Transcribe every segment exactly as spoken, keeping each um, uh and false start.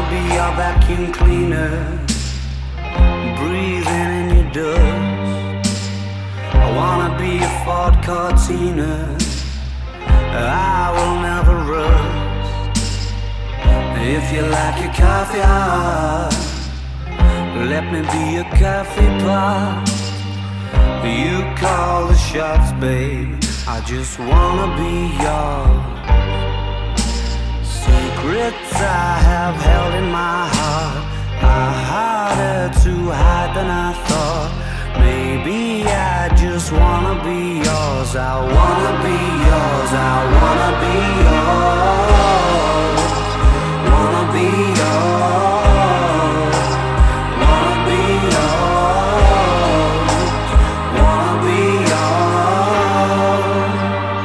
be your vacuum cleaner, breathing in your dust. I wanna be a Ford Cortina, I will never rust. If you like your coffee hot, let me be a coffee pot. You call the shots, babe, I just wanna be yours. Secrets I have held in my heart are harder to hide than I thought. Maybe I just wanna be yours. I wanna be yours. I wanna be yours. Wanna be yours. Wanna be yours. Wanna be yours.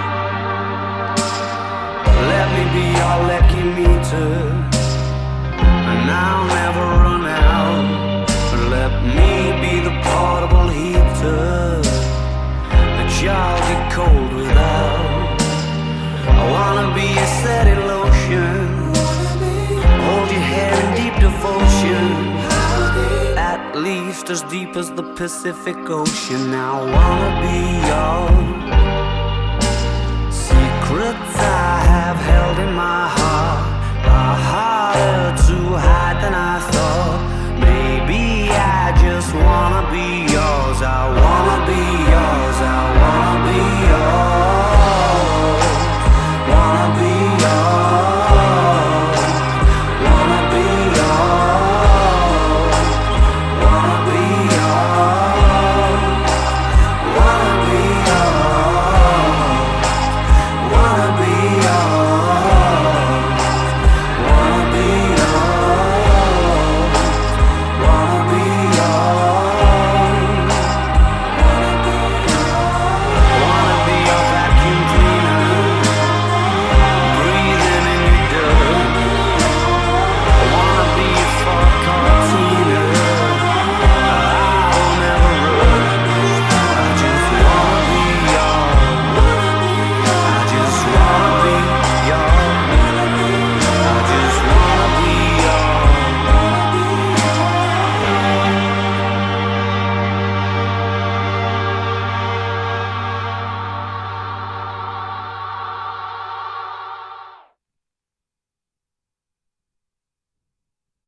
Let me be your lucky meter, and I'll never run out. Let me be the portable heater that y'all get cold without. I wanna be a steady lotion, hold your hair in deep devotion, at least as deep as the Pacific Ocean. I wanna be yours. Secrets I have held in my